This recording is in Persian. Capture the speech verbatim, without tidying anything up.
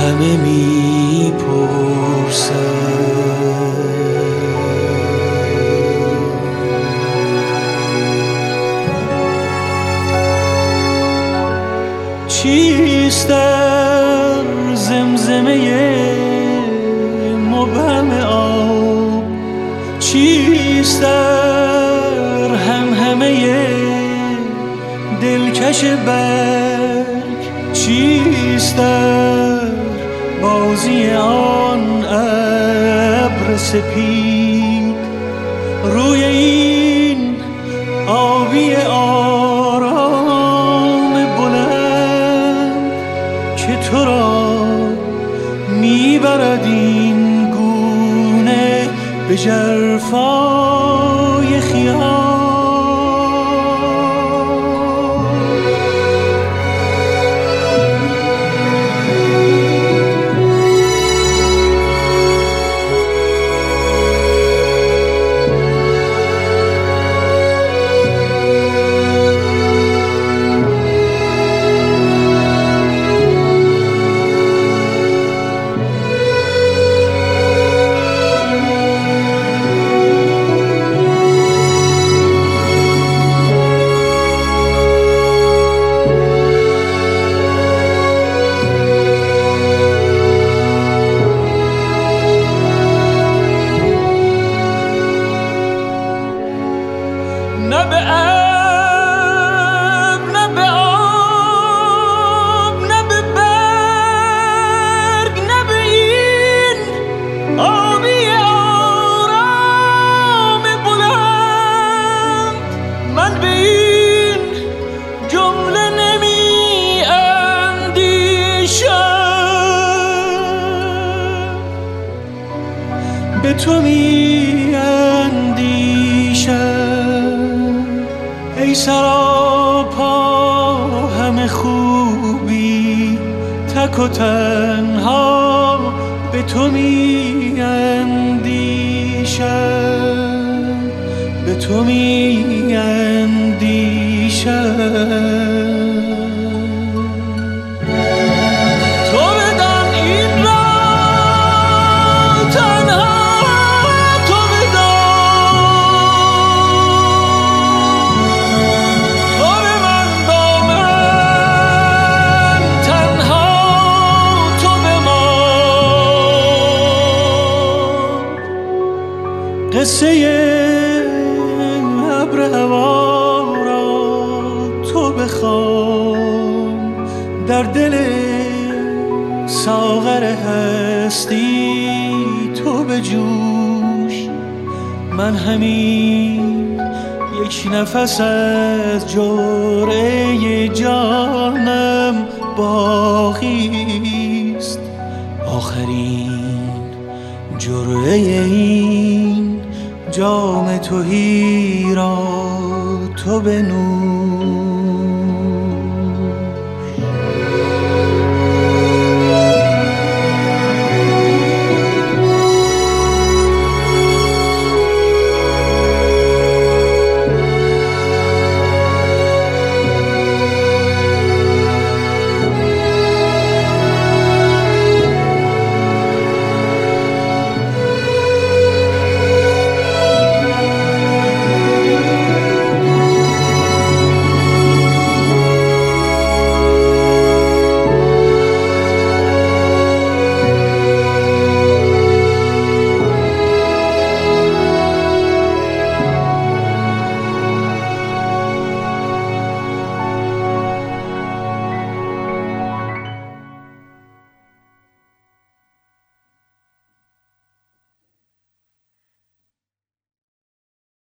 همه میپرسن چیست در زمزمه مبهم آب، چیست در همهمه دلکش برگ، چیست در بازی آن ابر سپید روی این آبی آرام بلند که تو را میبرد این گونه به ژرفای خیال. نه به ابر، نه به آب، نه به برگ، نه به این آبی آرام بلند من به این جمله نمی اندیشم، به تو می اندیشم ای سراپا همه خوبی، تک و تنها به تو می اندیشم، به تو می اندیشم. قصه ابر هوا را تو بخوان، در دل ساغر هستی تو بجوش، من همین یک نفس از جرعه جانم باقیست، آخرین جرعه این جام تهی را تو بنوش.